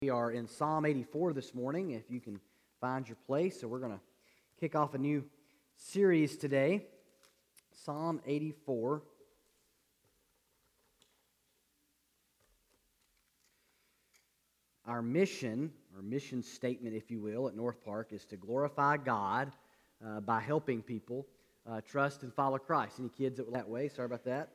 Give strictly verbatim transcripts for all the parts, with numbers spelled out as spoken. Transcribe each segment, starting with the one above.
We are in Psalm eighty-four this morning, if you can find your place. So we're going to kick off a new series today. Psalm eighty-four. Our mission, or mission statement, if you will, at North Park is to glorify God uh, by helping people uh, trust and follow Christ. Any kids that were that way? Sorry about that.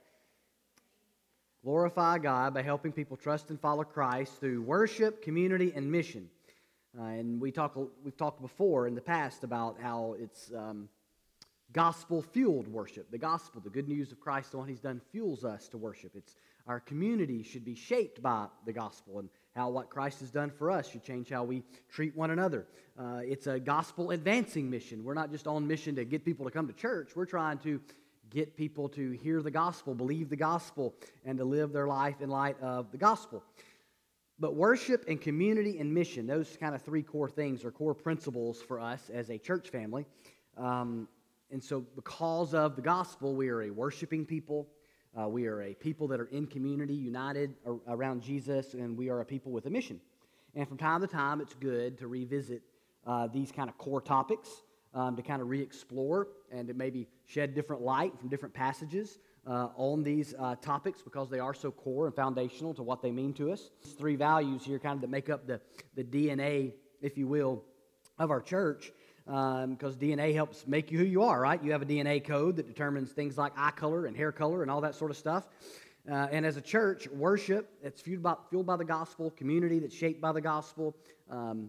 Glorify God by helping people trust and follow Christ through worship, community, and mission. Uh, and we talk, we've talked before in the past about how it's um, gospel-fueled worship. The gospel, the good news of Christ, the one He's done, fuels us to worship. It's our community should be shaped by the gospel, and how what Christ has done for us should change how we treat one another. Uh, it's a gospel-advancing mission. We're not just on mission to get people to come to church. We're trying to get people to hear the gospel, believe the gospel, and to live their life in light of the gospel. But worship and community and mission, those kind of three core things are core principles for us as a church family. Um, and so because of the gospel, we are a worshiping people. Uh, we are a people that are in community, united ar- around Jesus, and we are a people with a mission. And from time to time, it's good to revisit uh, these kind of core topics. Um, to kind of re-explore and to maybe shed different light from different passages uh, on these uh, topics because they are so core and foundational to what they mean to us. These three values here kind of that make up the, the D N A, if you will, of our church because um, D N A helps make you who you are, right? You have a D N A code that determines things like eye color and hair color and all that sort of stuff. Uh, and as a church, worship that's fueled by, fueled by the gospel, community that's shaped by the gospel, um,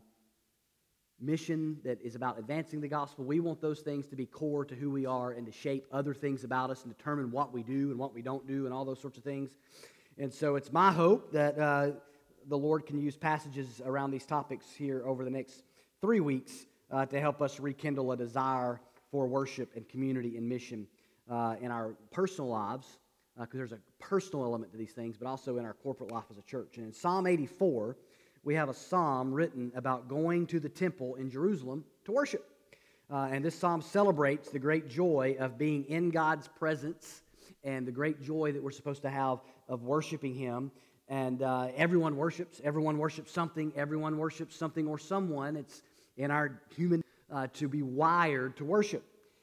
mission that is about advancing the gospel. We want those things to be core to who we are and to shape other things about us and determine what we do and what we don't do and all those sorts of things. And so it's my hope that uh, the Lord can use passages around these topics here over the next three weeks uh, to help us rekindle a desire for worship and community and mission uh, in our personal lives, because uh, there's a personal element to these things, but also in our corporate life as a church. And in Psalm eighty-four, we have a psalm written about going to the temple in Jerusalem to worship. Uh, and this psalm celebrates the great joy of being in God's presence and the great joy that we're supposed to have of worshiping Him. And uh, everyone worships. Everyone worships something. Everyone worships something or someone. It's in our human uh, to be wired to worship.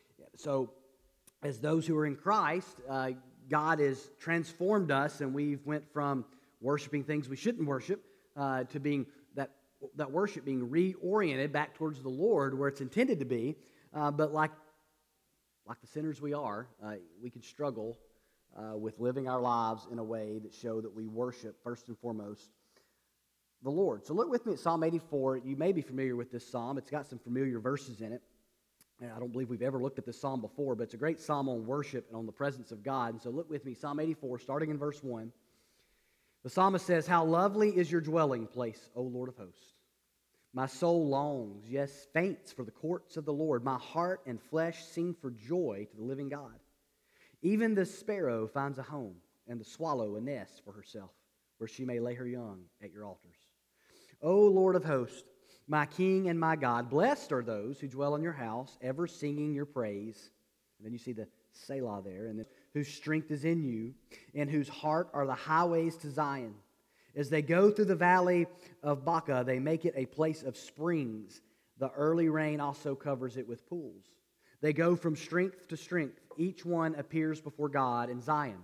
So as those who are in Christ, uh, God has transformed us, and we've went from worshiping things we shouldn't worship Uh, to being that that worship being reoriented back towards the Lord where it's intended to be. Uh, but like like the sinners we are, uh, we can struggle uh, with living our lives in a way that show that we worship first and foremost the Lord. So look with me at Psalm eighty-four. You may be familiar with this psalm. It's got some familiar verses in it. And I don't believe we've ever looked at this psalm before, but it's a great psalm on worship and on the presence of God. And so look with me, Psalm eighty-four, starting in verse one. The psalmist says, "How lovely is your dwelling place, O Lord of hosts. My soul longs, yes, faints for the courts of the Lord. My heart and flesh sing for joy to the living God. Even the sparrow finds a home, and the swallow a nest for herself, where she may lay her young at your altars. O Lord of hosts, my King and my God, blessed are those who dwell in your house, ever singing your praise." And then you see the Selah there, and then whose strength is in you, and whose heart are the highways to Zion. As they go through the valley of Baca, they make it a place of springs. The early rain also covers it with pools. They go from strength to strength. Each one appears before God in Zion.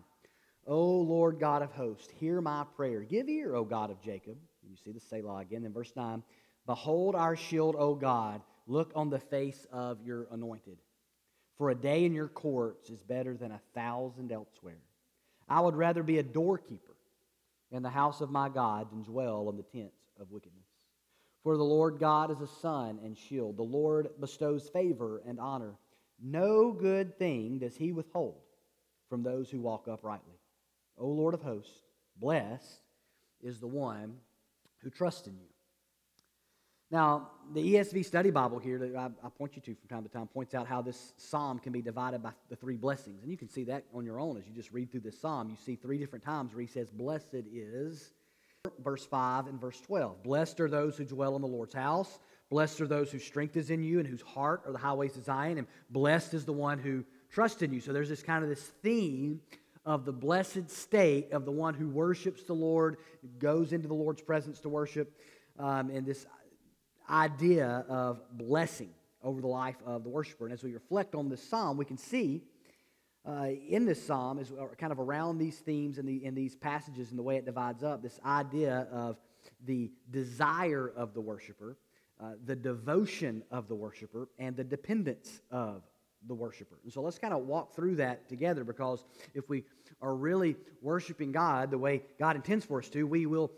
O Lord God of hosts, hear my prayer. Give ear, O God of Jacob. You see the Selah again in verse nine. Behold our shield, O God. Look on the face of your anointed. For a day in your courts is better than a thousand elsewhere. I would rather be a doorkeeper in the house of my God than dwell in the tents of wickedness. For the Lord God is a sun and shield. The Lord bestows favor and honor. No good thing does He withhold from those who walk uprightly. O Lord of hosts, blessed is the one who trusts in you. Now, the E S V Study Bible here that I, I point you to from time to time points out how this psalm can be divided by the three blessings. And you can see that on your own as you just read through this psalm. You see three different times where he says, blessed is, verse five and verse twelve. Blessed are those who dwell in the Lord's house. Blessed are those whose strength is in you and whose heart are the highways to Zion. And blessed is the one who trusts in you. So there's this kind of this theme of the blessed state of the one who worships the Lord, goes into the Lord's presence to worship. um, and this idea of blessing over the life of the worshiper. And as we reflect on this psalm, we can see uh, in this psalm, is kind of around these themes and the, in these passages and the way it divides up, this idea of the desire of the worshiper, uh, the devotion of the worshiper, and the dependence of the worshiper. And so let's kind of walk through that together, because if we are really worshiping God the way God intends for us to, we will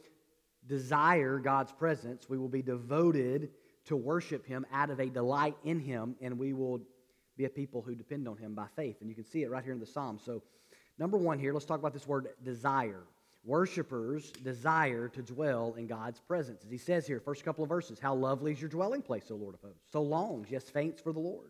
desire God's presence. We will be devoted to worship Him out of a delight in Him, and we will be a people who depend on Him by faith. And you can see it right here in the Psalm. So number one here, let's talk about this word desire. Worshippers desire to dwell in God's presence. As he says here, first couple of verses, how lovely is your dwelling place, O Lord of hosts. So longs, yes, faints for the Lord.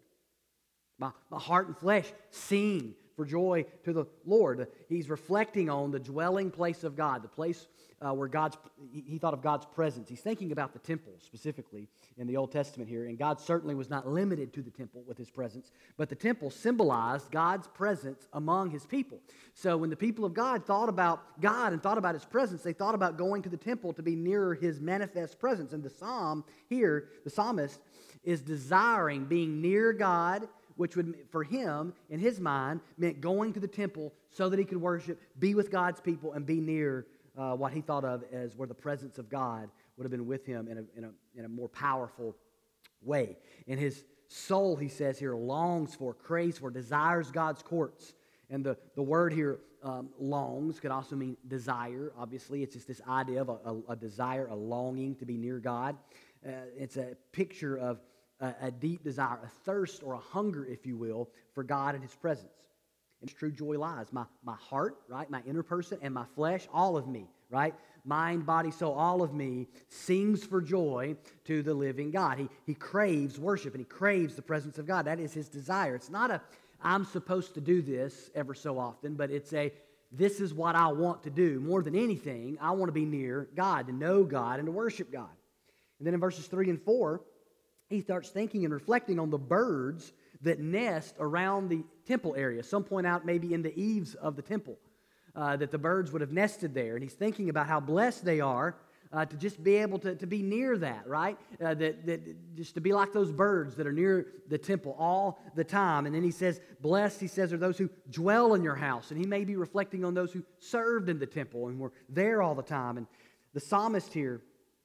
My, my heart and flesh sing for joy to the Lord. He's reflecting on the dwelling place of God, the place uh, where God's, he, he thought of God's presence. He's thinking about the temple specifically in the Old Testament here, and God certainly was not limited to the temple with His presence, but the temple symbolized God's presence among His people. So when the people of God thought about God and thought about His presence, they thought about going to the temple to be nearer His manifest presence. And the psalm here, the psalmist, is desiring being near God, which would, for him, in his mind, meant going to the temple so that he could worship, be with God's people, and be near uh, what he thought of as where the presence of God would have been with him in a, in a, in a more powerful way. In his soul, he says here, longs for, craves for, desires God's courts. And the, the word here, um, longs, could also mean desire. Obviously, it's just this idea of a, a, a desire, a longing to be near God. Uh, it's a picture of a, a deep desire, a thirst or a hunger, if you will, for God and His presence. And true joy lies. My, my heart, right, my inner person, and my flesh, all of me, right? Mind, body, soul, all of me sings for joy to the living God. He, he craves worship, and he craves the presence of God. That is his desire. It's not a, I'm supposed to do this ever so often, but it's a, this is what I want to do. More than anything, I want to be near God, to know God, and to worship God. And then in verses three and four, he starts thinking and reflecting on the birds that nest around the temple area. Some point out maybe in the eaves of the temple uh, that the birds would have nested there. And he's thinking about how blessed they are uh, to just be able to, to be near that, right? Uh, that, that just to be like those birds that are near the temple all the time. And then he says, blessed, he says, are those who dwell in your house. And he may be reflecting on those who served in the temple and were there all the time. And the psalmist here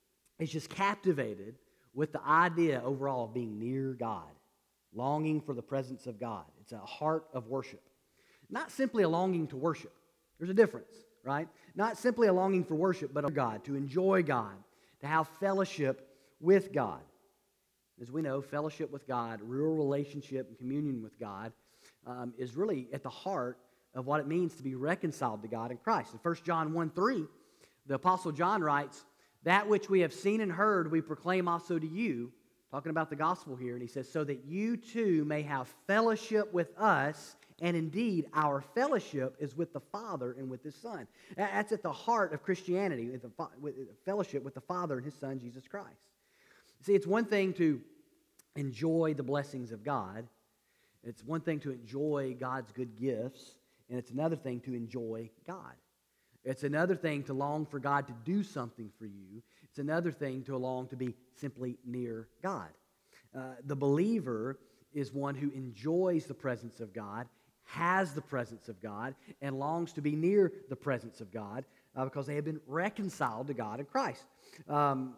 is just captivated with the idea overall of being near God, longing for the presence of God. It's a heart of worship. Not simply a longing to worship. There's a difference, right? Not simply a longing for worship, but of God, to enjoy God, to have fellowship with God. As we know, fellowship with God, real relationship and communion with God um, is really at the heart of what it means to be reconciled to God in Christ. In First John one three, the Apostle John writes, that which we have seen and heard we proclaim also to you, talking about the gospel here, and he says, so that you too may have fellowship with us, and indeed our fellowship is with the Father and with His Son. That's at the heart of Christianity, with the with fellowship with the Father and His Son, Jesus Christ. See, it's one thing to enjoy the blessings of God. It's one thing to enjoy God's good gifts, and it's another thing to enjoy God. It's another thing to long for God to do something for you. It's another thing to long to be simply near God. Uh, the believer is one who enjoys the presence of God, has the presence of God, and longs to be near the presence of God uh, because they have been reconciled to God in Christ. Um,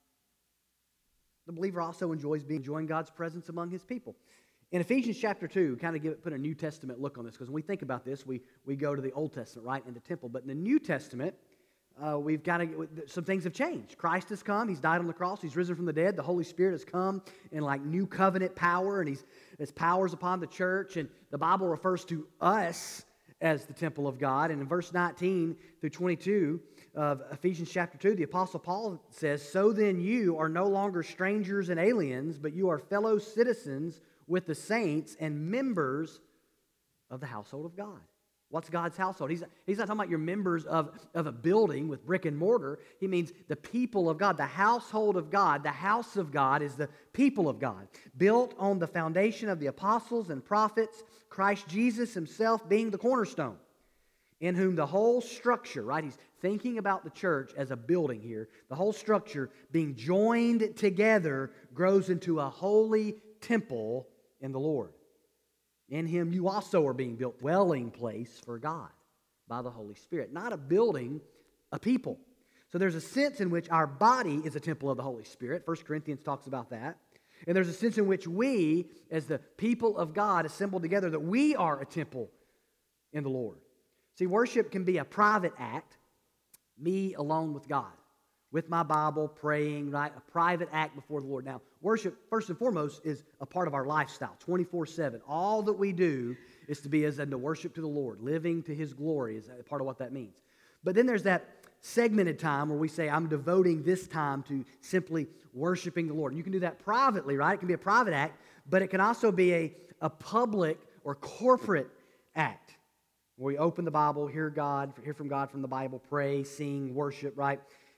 the believer also enjoys being enjoying God's presence among His people. In Ephesians chapter two, kind of give, put a New Testament look on this, because when we think about this, we, we go to the Old Testament, right, in the temple. But in the New Testament, uh, we've got to, some things have changed. Christ has come. He's died on the cross. He's risen from the dead. The Holy Spirit has come in like new covenant power, and he's, His power's upon the church. And the Bible refers to us as the temple of God. And in verse nineteen through twenty-two of Ephesians chapter two, the Apostle Paul says, so then you are no longer strangers and aliens, but you are fellow citizens with the saints and members of the household of God. What's God's household? He's, he's not talking about your members of, of a building with brick and mortar. He means the people of God, the household of God. The house of God is the people of God, built on the foundation of the apostles and prophets, Christ Jesus Himself being the cornerstone. in whom the whole structure, right? He's thinking about the church as a building here. The whole structure being joined together grows into a holy temple in the Lord. In him you also are being built, dwelling place for God by the Holy Spirit. Not a building, a people. So there's a sense in which our body is a temple of the Holy Spirit. First Corinthians talks about that. And there's a sense in which we, as the people of God assembled together, that we are a temple in the Lord. See, worship can be a private act, me alone with God, with my Bible, praying, right? A private act before the Lord. Now, worship, first and foremost, is a part of our lifestyle, twenty-four seven. All that we do is to be as in the worship to the Lord. Living to His glory is a part of what that means. But then there's that segmented time where we say, I'm devoting this time to simply worshiping the Lord. And you can do that privately, right? It can be a private act, but it can also be a, a public or corporate act. Where we open the Bible, hear God, hear from God from the Bible, pray, sing, worship, right?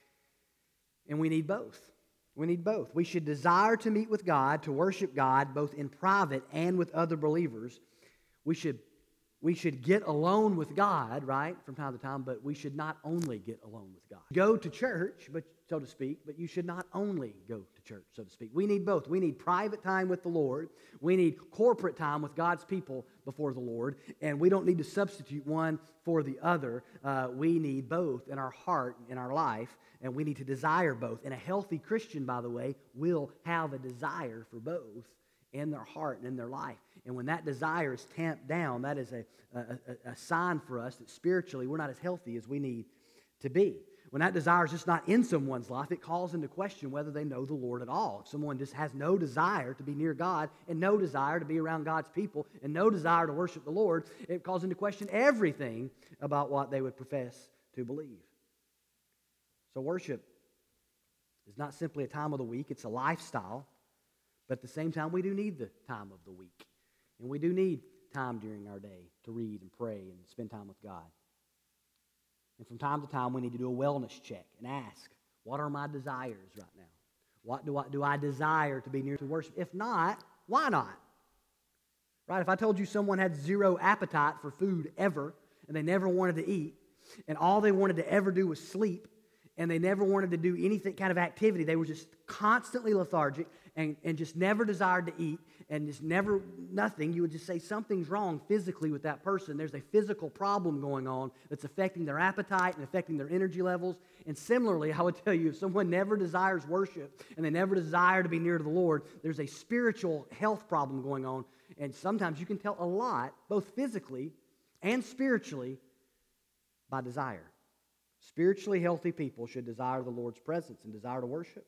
And we need both. We need both. We should desire to meet with God, to worship God, both in private and with other believers. We should, we should get alone with God, right, from time to time, but we should not only get alone with God. Go to church, but so to speak, but you should not only go to church, so to speak. We need both. We need private time with the Lord. We need corporate time with God's people before the Lord, and we don't need to substitute one for the other. Uh, we need both in our heart, in our life, and we need to desire both. And a healthy Christian, by the way, will have a desire for both in their heart and in their life. And when that desire is tamped down, that is a, a, a, a sign for us that spiritually we're not as healthy as we need to be. When that desire is just not in someone's life, it calls into question whether they know the Lord at all. If someone just has no desire to be near God and no desire to be around God's people and no desire to worship the Lord, it calls into question everything about what they would profess to believe. So worship is not simply a time of the week, it's a lifestyle. But at the same time, we do need the time of the week. And we do need time during our day to read and pray and spend time with God. And from time to time, we need to do a wellness check and ask, what are my desires right now? What do I, do I desire to be near to worship? If not, why not? Right? If I told you someone had zero appetite for food ever, and they never wanted to eat, and all they wanted to ever do was sleep, and they never wanted to do anything kind of activity, they were just constantly lethargic and, and just never desired to eat, and just never, nothing, you would just say something's wrong physically with that person. There's a physical problem going on that's affecting their appetite and affecting their energy levels. And similarly, I would tell you, if someone never desires worship and they never desire to be near to the Lord, there's a spiritual health problem going on. And sometimes you can tell a lot, both physically and spiritually, by desire. Spiritually healthy people should desire the Lord's presence and desire to worship.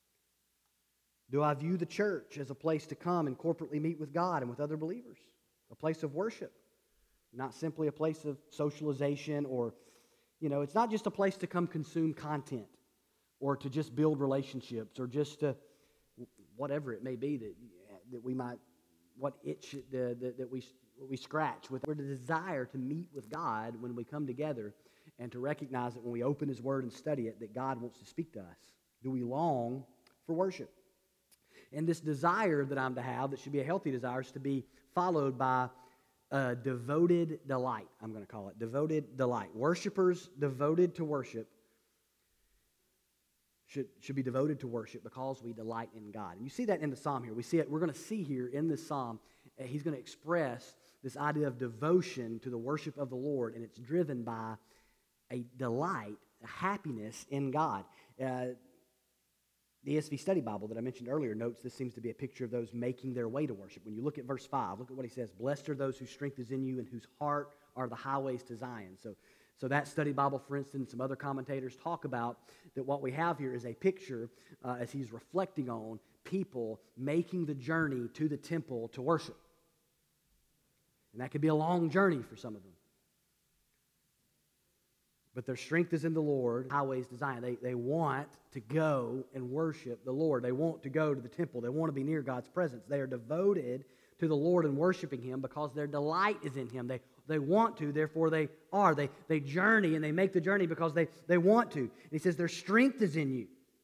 Do I view the church as a place to come and corporately meet with God and with other believers? A place of worship, not simply a place of socialization or, you know, it's not just a place to come consume content or to just build relationships or just to, whatever it may be that, that we might, what itch uh, that, that we, we scratch with. We're the desire to meet with God when we come together and to recognize that when we open His Word and study it, that God wants to speak to us. Do we long for worship? And this desire that I'm to have, that should be a healthy desire, is to be followed by a devoted delight, I'm going to call it. Devoted delight. Worshipers devoted to worship should, should be devoted to worship because we delight in God. And you see that in the psalm here. We see it, we're going to see here in this psalm, uh, he's going to express this idea of devotion to the worship of the Lord, and it's driven by a delight, a happiness in God. Uh, The E S V Study Bible that I mentioned earlier notes this seems to be a picture of those making their way to worship. When you look at verse five, look at what he says. Blessed are those whose strength is in you and whose heart are the highways to Zion. So, so that study Bible, for instance, some other commentators talk about that what we have here is a picture, uh, as he's reflecting on people making the journey to the temple to worship. And that could be a long journey for some of them. But their strength is in the Lord, highways to Zion. They, they want to go and worship the Lord. They want to go to the temple. They want to be near God's presence. They are devoted to the Lord and worshiping Him because their delight is in Him. They, they want to, therefore they are. They, they journey and they make the journey because they, they want to. And he says their strength is in you.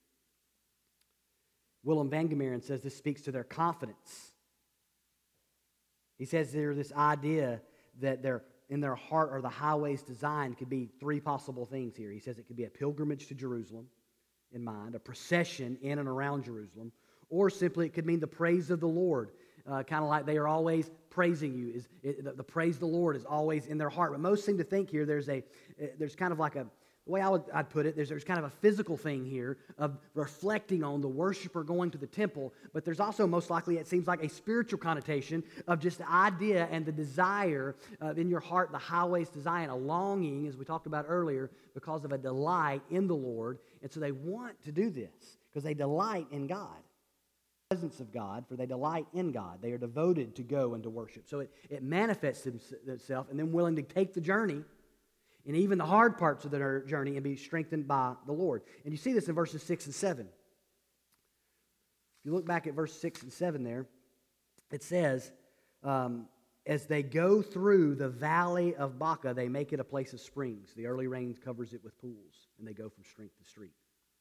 Willem van Gemeren says this speaks to their confidence. He says there's this idea that they're in their heart are the highways designed could be three possible things here. He says it could be a pilgrimage to Jerusalem in mind, a procession in and around Jerusalem, or simply it could mean the praise of the Lord, uh, kind of like they are always praising you. Is it, the, the praise of the Lord is always in their heart. But most seem to think here there's a there's kind of like a the way I would I'd put it, there's, there's kind of a physical thing here of reflecting on the worshiper going to the temple, but there's also most likely, it seems like, a spiritual connotation of just the idea and the desire uh, in your heart, the highways to Zion, a longing, as we talked about earlier, because of a delight in the Lord. And so they want to do this because they delight in God. The presence of God, for they delight in God. They are devoted to go and to worship. So it, it manifests itself in them willing to take the journey and even the hard parts of their journey and be strengthened by the Lord. And you see this in verses six and seven. If you look back at verse six and seven there, it says, um, as they go through the valley of Baca, they make it a place of springs. The early rain covers it with pools, and they go from strength to strength.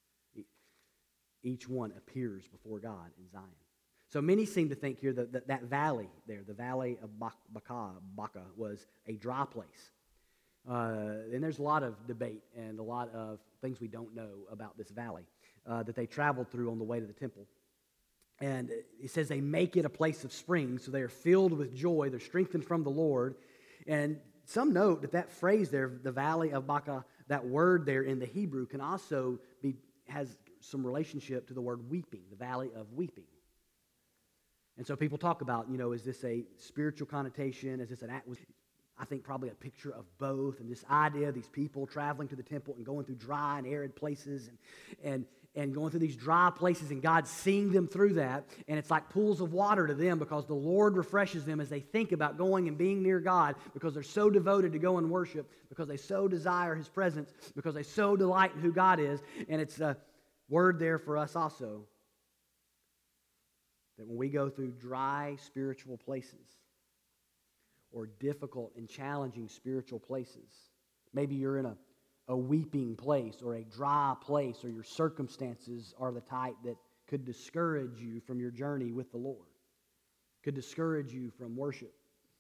Each one appears before God in Zion. So many seem to think here that that, that valley there, the valley of Baca, Baca, was a dry place. Uh, and there's a lot of debate and a lot of things we don't know about this valley uh, that they traveled through on the way to the temple. And it says they make it a place of springs, so they are filled with joy. They're strengthened from the Lord. And some note that that phrase there, the valley of Baca, that word there in the Hebrew can also be has some relationship to the word weeping, the valley of weeping. And so people talk about, you know, is this a spiritual connotation? Is this an act? I think probably a picture of both, and this idea of these people traveling to the temple and going through dry and arid places and, and, and going through these dry places and God seeing them through that, and it's like pools of water to them because the Lord refreshes them as they think about going and being near God because they're so devoted to go and worship, because they so desire His presence, because they so delight in who God is. And it's a word there for us also that when we go through dry spiritual places, or difficult and challenging spiritual places. Maybe you're in a, a weeping place or a dry place, or your circumstances are the type that could discourage you from your journey with the Lord, could discourage you from worship.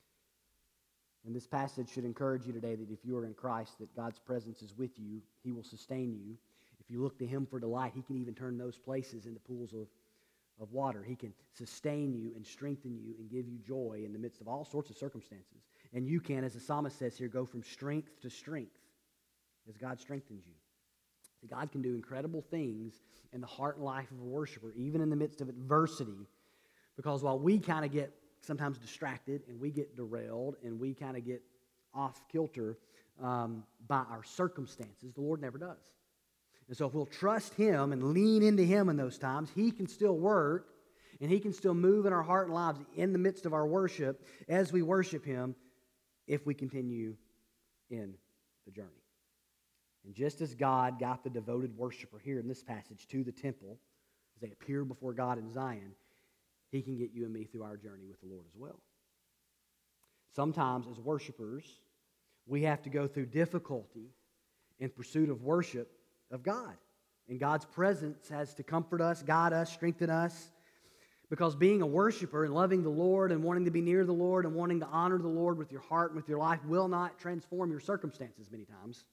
And this passage should encourage you today that if you are in Christ, that God's presence is with you. He will sustain you. If you look to Him for delight, He can even turn those places into pools of of water. He can sustain you and strengthen you and give you joy in the midst of all sorts of circumstances. And you can, as the psalmist says here, go from strength to strength as God strengthens you. See, God can do incredible things in the heart and life of a worshiper, even in the midst of adversity, because while we kind of get sometimes distracted and we get derailed and we kind of get off kilter um, by our circumstances, the Lord never does. And so if we'll trust Him and lean into Him in those times, He can still work and He can still move in our heart and lives in the midst of our worship as we worship Him if we continue in the journey. And just as God got the devoted worshiper here in this passage to the temple, as they appear before God in Zion, He can get you and me through our journey with the Lord as well. Sometimes as worshipers, we have to go through difficulty in pursuit of worship of God. And God's presence has to comfort us, guide us, strengthen us. Because being a worshiper and loving the Lord and wanting to be near the Lord and wanting to honor the Lord with your heart and with your life will not transform your circumstances many times.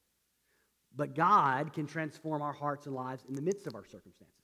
But God can transform our hearts and lives in the midst of our circumstances.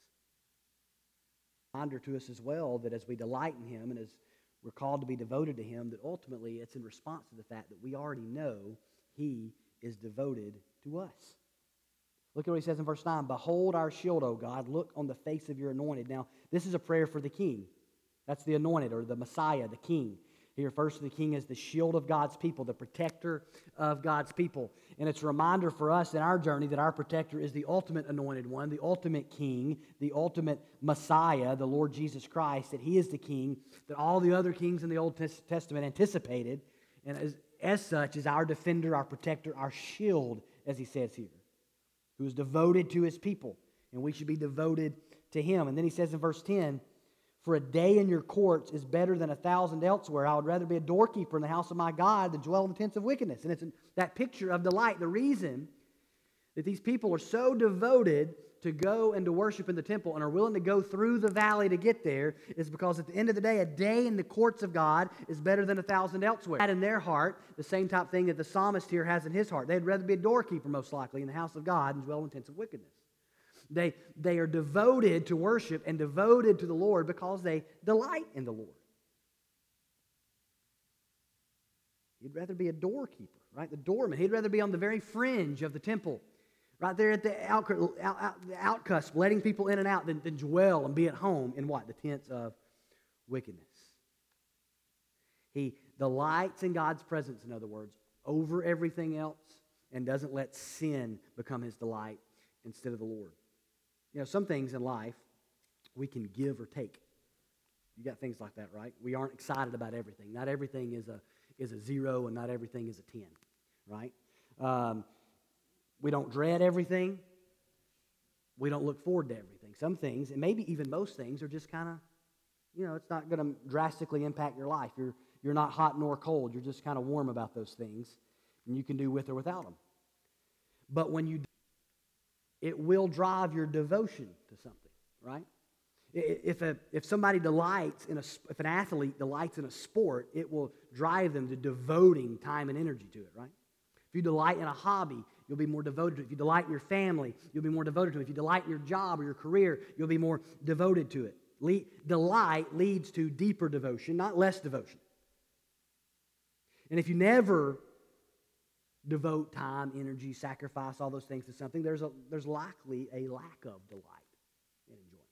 Reminder to us as well that as we delight in Him and as we're called to be devoted to Him, that ultimately it's in response to the fact that we already know He is devoted to us. Look at what He says in verse nine. Behold our shield, O God. Look on the face of your anointed. Now, this is a prayer for the king. That's the anointed, or the Messiah, the king. He refers to the king as the shield of God's people, the protector of God's people. And it's a reminder for us in our journey that our protector is the ultimate anointed one, the ultimate king, the ultimate Messiah, the Lord Jesus Christ, that He is the king that all the other kings in the Old Testament anticipated. And as, as such is our defender, our protector, our shield, as He says here, who is devoted to His people, and we should be devoted to Him. And then He says in verse ten, for a day in your courts is better than a thousand elsewhere. I would rather be a doorkeeper in the house of my God than dwell in the tents of wickedness. And it's that picture of delight, the reason that these people are so devoted to go and to worship in the temple and are willing to go through the valley to get there is because at the end of the day, a day in the courts of God is better than a thousand elsewhere. That in their heart, the same type of thing that the psalmist here has in his heart. They'd rather be a doorkeeper, most likely, in the house of God and dwell in tents of wickedness. They, they are devoted to worship and devoted to the Lord because they delight in the Lord. He'd rather be a doorkeeper, right? The doorman. He'd rather be on the very fringe of the temple, right there at the, out, out, out, the outcusp, letting people in and out, than, than dwell and be at home in what? The tents of wickedness. He delights in God's presence, in other words, over everything else, and doesn't let sin become his delight instead of the Lord. You know, some things in life we can give or take. You got things like that, right? We aren't excited about everything. Not everything is a is a zero, and not everything is a ten, right? Um, we don't dread everything. We don't look forward to everything. Some things, and maybe even most things, are just kind of, you know, it's not going to drastically impact your life. You're you're not hot nor cold. You're just kind of warm about those things, and you can do with or without them. But when you it will drive your devotion to something, right? If a, if somebody delights in a, if an athlete delights in a sport, it will drive them to devoting time and energy to it, right? If you delight in a hobby, you'll be more devoted to it. If you delight in your family, you'll be more devoted to it. If you delight in your job or your career, you'll be more devoted to it. Le- delight leads to deeper devotion, not less devotion. And if you never devote time, energy, sacrifice, all those things to something, there's a, there's likely a lack of delight and enjoyment.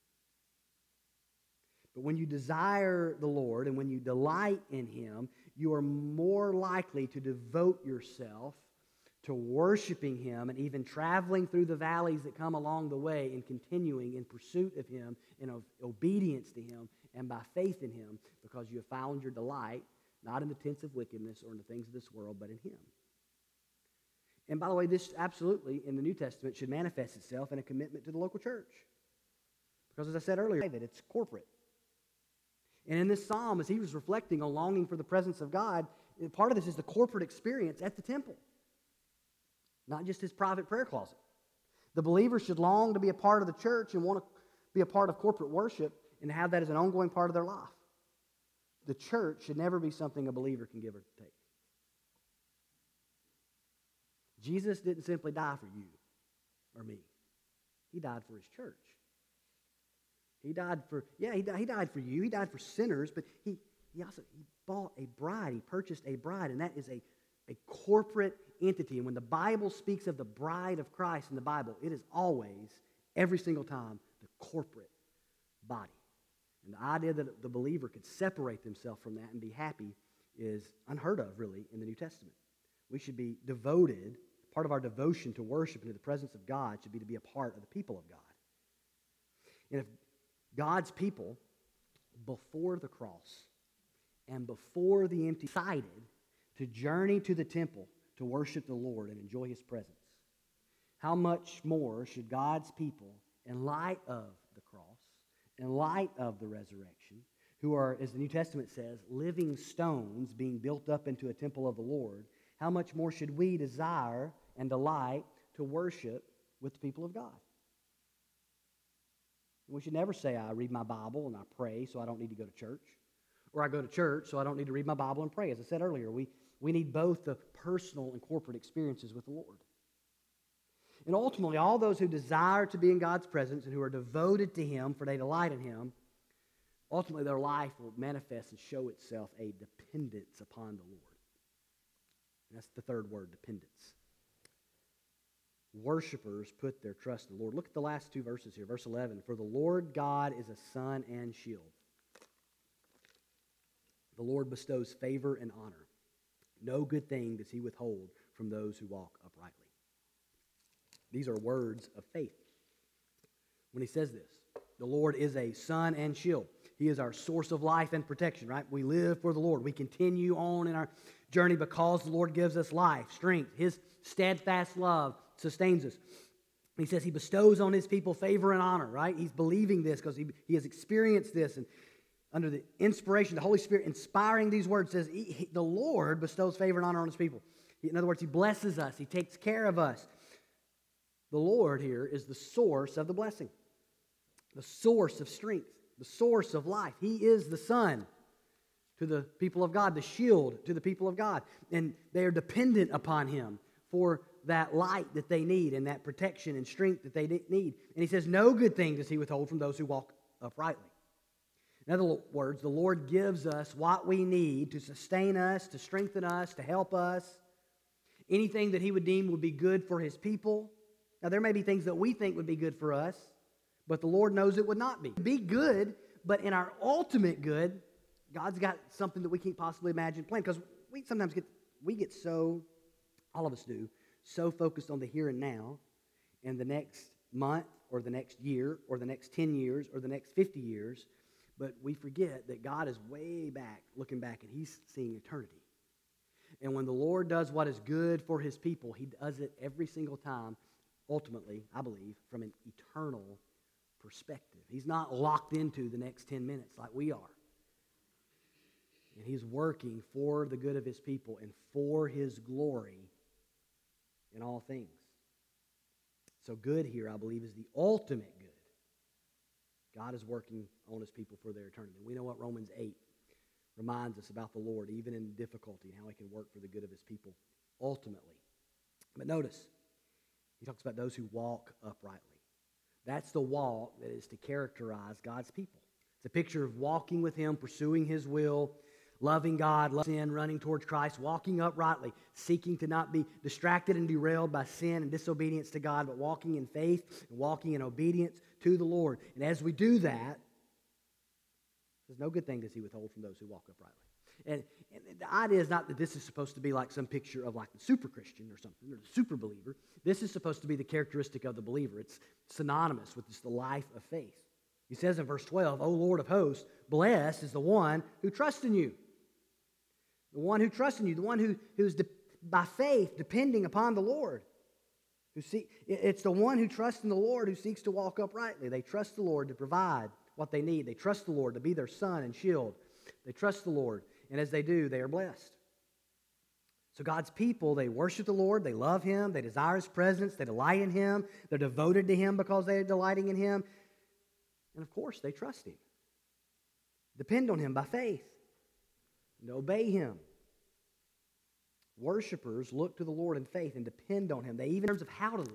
But when you desire the Lord and when you delight in Him, you are more likely to devote yourself to worshiping Him and even traveling through the valleys that come along the way and continuing in pursuit of Him, in obedience to Him, and by faith in Him, because you have found your delight not in the tents of wickedness or in the things of this world, but in Him. And by the way, this absolutely, in the New Testament, should manifest itself in a commitment to the local church. Because as I said earlier, David, it's corporate. And in this psalm, as he was reflecting on longing for the presence of God, part of this is the corporate experience at the temple, not just his private prayer closet. The believer should long to be a part of the church and want to be a part of corporate worship and have that as an ongoing part of their life. The church should never be something a believer can give or take. Jesus didn't simply die for you or me. He died for his church. He died for, yeah, he died, he died for you. He died for sinners, but he, he also he bought a bride. He purchased a bride, and that is a, a corporate entity. And when the Bible speaks of the bride of Christ in the Bible, it is always, every single time, the corporate body. And the idea that the believer could separate themselves from that and be happy is unheard of, really, in the New Testament. We should be devoted. Part of our devotion to worship and to the presence of God should be to be a part of the people of God. And if God's people, before the cross and before the empty, decided to journey to the temple to worship the Lord and enjoy His presence, how much more should God's people, in light of the cross, in light of the resurrection, who are, as the New Testament says, living stones being built up into a temple of the Lord, how much more should we desire and delight to worship with the people of God? We should never say, I read my Bible and I pray, so I don't need to go to church. Or I go to church, so I don't need to read my Bible and pray. As I said earlier, we, we need both the personal and corporate experiences with the Lord. And ultimately, all those who desire to be in God's presence and who are devoted to Him, for they delight in Him, ultimately their life will manifest and show itself a dependence upon the Lord. And that's the third word, dependence. Worshippers put their trust in the Lord. Look at the last two verses here. Verse eleven, for the Lord God is a sun and shield. The Lord bestows favor and honor. No good thing does He withhold from those who walk uprightly. These are words of faith. When He says this, the Lord is a sun and shield. He is our source of life and protection, right? We live for the Lord. We continue on in our journey because the Lord gives us life, strength. His steadfast love sustains us. He says He bestows on His people favor and honor, right? He's believing this because he, he has experienced this. And under the inspiration, the Holy Spirit inspiring these words says he, he, the Lord bestows favor and honor on His people. He, in other words, He blesses us. He takes care of us. The Lord here is the source of the blessing, the source of strength, the source of life. He is the sun to the people of God, the shield to the people of God. And they are dependent upon Him for that light that they need and that protection and strength that they need. And He says, no good thing does He withhold from those who walk uprightly. In other words, the Lord gives us what we need to sustain us, to strengthen us, to help us. Anything that He would deem would be good for His people. Now, there may be things that we think would be good for us, but the Lord knows it would not be. Be good, but in our ultimate good, God's got something that we can't possibly imagine planned. Because we sometimes get, we get so, all of us do, so focused on the here and now, and the next month, or the next year, or the next ten years, or the next fifty years, but we forget that God is way back, looking back, and He's seeing eternity. And when the Lord does what is good for His people, He does it every single time, ultimately, I believe, from an eternal perspective. He's not locked into the next ten minutes like we are. And He's working for the good of His people and for His glory in all things. So good here, I believe, is the ultimate good. God is working on His people for their eternity. We know what Romans eight reminds us about the Lord, even in difficulty, and how He can work for the good of His people ultimately. But notice, He talks about those who walk uprightly. That's the walk that is to characterize God's people. It's a picture of walking with Him, pursuing His will, loving God, loving sin, running towards Christ, walking uprightly, seeking to not be distracted and derailed by sin and disobedience to God, but walking in faith and walking in obedience to the Lord. And as we do that, there's no good thing does He withhold from those who walk uprightly. And, and the idea is not that this is supposed to be like some picture of like the super Christian or something, or the super believer. This is supposed to be the characteristic of the believer. It's synonymous with just the life of faith. He says in verse twelve, O Lord of hosts, blessed is the one who trusts in you. The one who trusts in you, the one who, who's de- by faith depending upon the Lord. Who see, it's the one who trusts in the Lord who seeks to walk uprightly. They trust the Lord to provide what they need. They trust the Lord to be their sun and shield. They trust the Lord, and as they do, they are blessed. So God's people, they worship the Lord, they love Him, they desire His presence, they delight in Him, they're devoted to Him because they are delighting in Him, and of course, they trust Him. Depend on Him by faith, and obey Him. Worshipers look to the Lord in faith and depend on Him. They even in terms of how to live.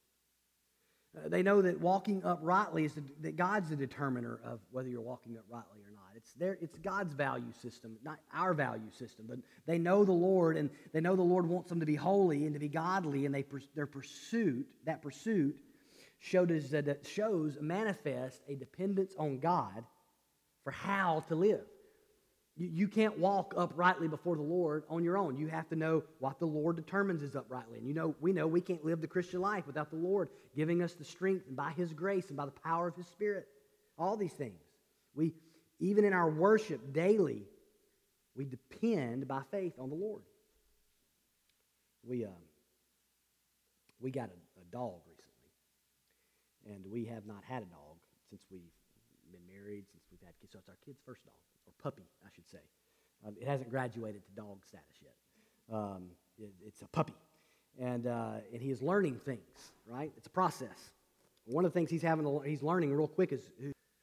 Uh, they know that walking uprightly is the, that God's the determiner of whether you're walking uprightly or not. It's their, it's God's value system, not our value system. But they know the Lord, and they know the Lord wants them to be holy and to be godly, and they their pursuit, that pursuit, shows that shows manifest a dependence on God for how to live. You, you can't walk uprightly before the Lord on your own. You have to know what the Lord determines is uprightly. And you know, we know we can't live the Christian life without the Lord giving us the strength and by His grace and by the power of His Spirit. All these things. We, even in our worship daily, we depend by faith on the Lord. We, um, we got a, a dog recently. And we have not had a dog since we've been married, since we've had kids. So it's our kid's first dog, or puppy, I should say. Um, it hasn't graduated to dog status yet. Um, it, it's a puppy. And uh, and he is learning things, right? It's a process. One of the things he's having to, he's learning real quick is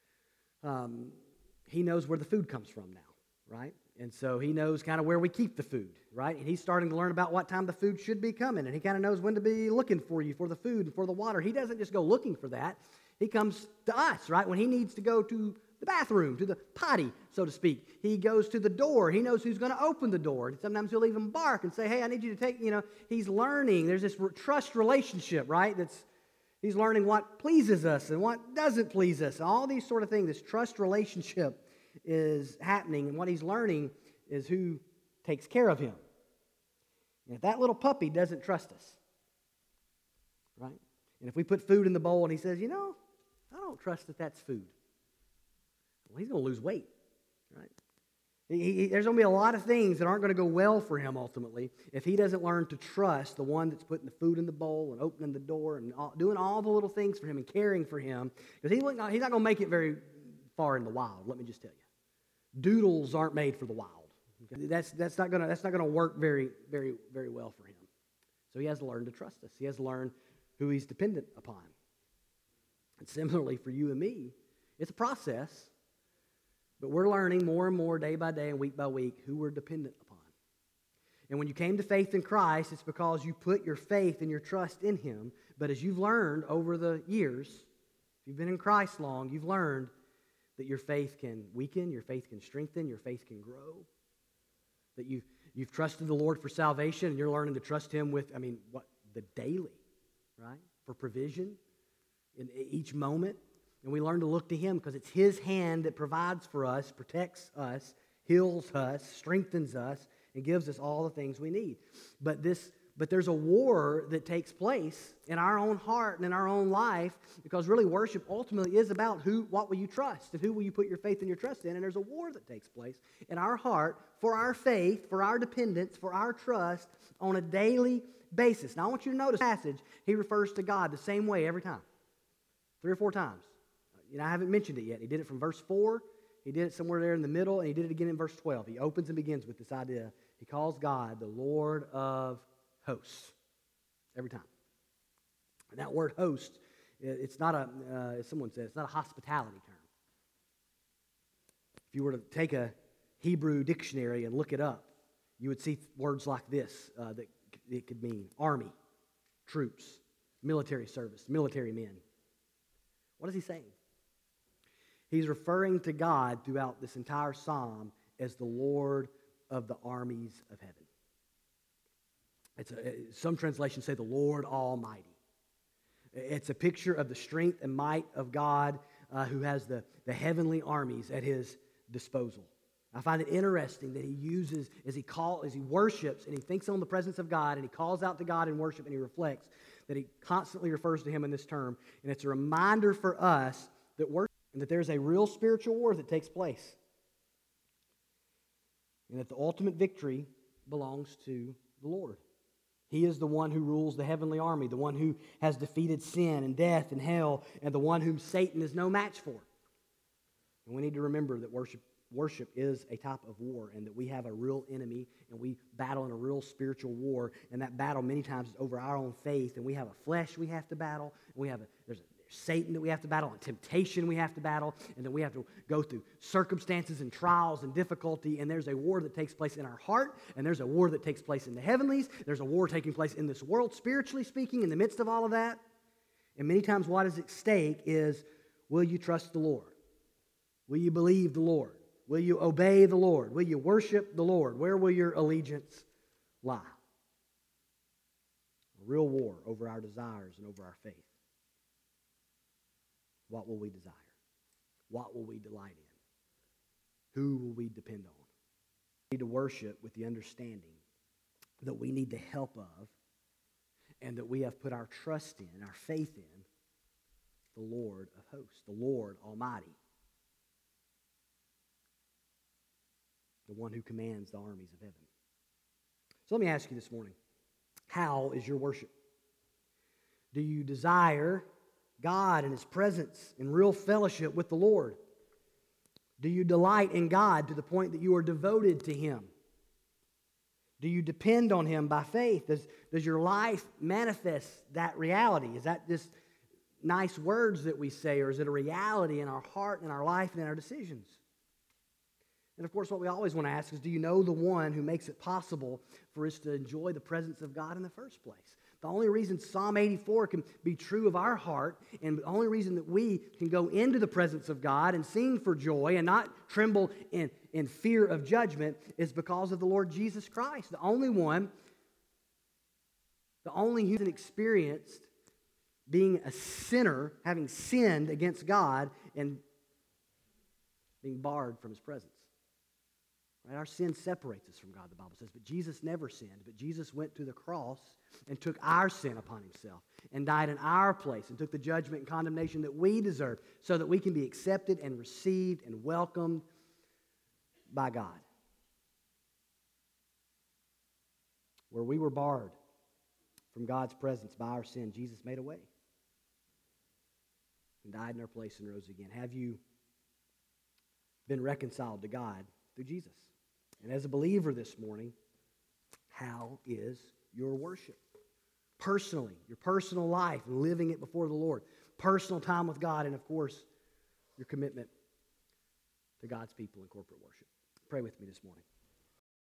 um, he knows where the food comes from now, right? And so he knows kind of where we keep the food, right? And he's starting to learn about what time the food should be coming, and he kind of knows when to be looking for you for the food and for the water. He doesn't just go looking for that. He comes to us, right? When he needs to go to the bathroom, to the potty, so to speak. He goes to the door. He knows who's going to open the door. And sometimes he'll even bark and say, hey, I need you to take, you know, he's learning. There's this trust relationship, right? That's he's learning what pleases us and what doesn't please us. All these sort of things, this trust relationship is happening. And what he's learning is who takes care of him. And if that little puppy doesn't trust us, right? And if we put food in the bowl and he says, you know, I don't trust that that's food. Well, he's going to lose weight, right? He, he, there's going to be a lot of things that aren't going to go well for him ultimately if he doesn't learn to trust the one that's putting the food in the bowl and opening the door and all, doing all the little things for him and caring for him. Because he, he's not going to make it very far in the wild, let me just tell you. Doodles aren't made for the wild. Okay? That's, that's not going to that's not going to work very, very, very well for him. So he has to learn to trust us. He has to learn who he's dependent upon. And similarly for you and me, it's a process, but we're learning more and more day by day and week by week who we're dependent upon. And when you came to faith in Christ, it's because you put your faith and your trust in him. But as you've learned over the years, if you've been in Christ long, you've learned that your faith can weaken, your faith can strengthen, your faith can grow. That you've, you've trusted the Lord for salvation, and you're learning to trust him with, I mean, what, the daily, right? For provision in each moment. And we learn to look to him because it's his hand that provides for us, protects us, heals us, strengthens us, and gives us all the things we need. But this, but there's a war that takes place in our own heart and in our own life, because really worship ultimately is about who, what will you trust, and who will you put your faith and your trust in. And there's a war that takes place in our heart for our faith, for our dependence, for our trust on a daily basis. Now I want you to notice the passage, he refers to God the same way every time. Three or four times. You know, I haven't mentioned it yet. He did it from verse four. He did it somewhere there in the middle, and he did it again in verse twelve. He opens and begins with this idea. He calls God the Lord of hosts every time. And that word host, it's not a, uh, as someone said, it's not a hospitality term. If you were to take a Hebrew dictionary and look it up, you would see words like this uh, that it could mean army, troops, military service, military men. What is he saying? He's referring to God throughout this entire psalm as the Lord of the armies of heaven. It's a, some translations say the Lord Almighty. It's a picture of the strength and might of God uh, who has the, the heavenly armies at his disposal. I find it interesting that he uses, as he call, as he worships and he thinks on the presence of God and he calls out to God in worship and he reflects, that he constantly refers to him in this term. And it's a reminder for us that worship, and that there's a real spiritual war that takes place. And that the ultimate victory belongs to the Lord. He is the one who rules the heavenly army, the one who has defeated sin and death and hell, and the one whom Satan is no match for. And we need to remember that worship Worship is a type of war, and that we have a real enemy, and we battle in a real spiritual war, and that battle many times is over our own faith, and we have a flesh we have to battle, and we have a, there's, a, there's Satan that we have to battle, and temptation we have to battle, and then we have to go through circumstances and trials and difficulty, and there's a war that takes place in our heart, and there's a war that takes place in the heavenlies, there's a war taking place in this world, spiritually speaking, in the midst of all of that. And many times what is at stake is, will you trust the Lord? Will you believe the Lord? Will you obey the Lord? Will you worship the Lord? Where will your allegiance lie? A real war over our desires and over our faith. What will we desire? What will we delight in? Who will we depend on? We need to worship with the understanding that we need the help of, and that we have put our trust in, our faith in, the Lord of hosts, the Lord Almighty. The one who commands the armies of heaven. So let me ask you this morning, how is your worship? Do you desire God and his presence in real fellowship with the Lord? Do you delight in God to the point that you are devoted to him? Do you depend on him by faith? Does, does your life manifest that reality? Is that just nice words that we say, or is it a reality in our heart and our life and in our decisions? And of course, what we always want to ask is, do you know the one who makes it possible for us to enjoy the presence of God in the first place? The only reason Psalm eighty-four can be true of our heart, and the only reason that we can go into the presence of God and sing for joy and not tremble in, in fear of judgment, is because of the Lord Jesus Christ, the only one, the only who has experienced being a sinner, having sinned against God, and being barred from his presence. Right? Our sin separates us from God, the Bible says. But Jesus never sinned. But Jesus went to the cross and took our sin upon himself and died in our place and took the judgment and condemnation that we deserve so that we can be accepted and received and welcomed by God. Where we were barred from God's presence by our sin, Jesus made a way and died in our place and rose again. Have you been reconciled to God through Jesus? And as a believer this morning, how is your worship? personally, your personal life, and living it before the Lord, personal time with God, and of course, your commitment to God's people in corporate worship. Pray with me this morning.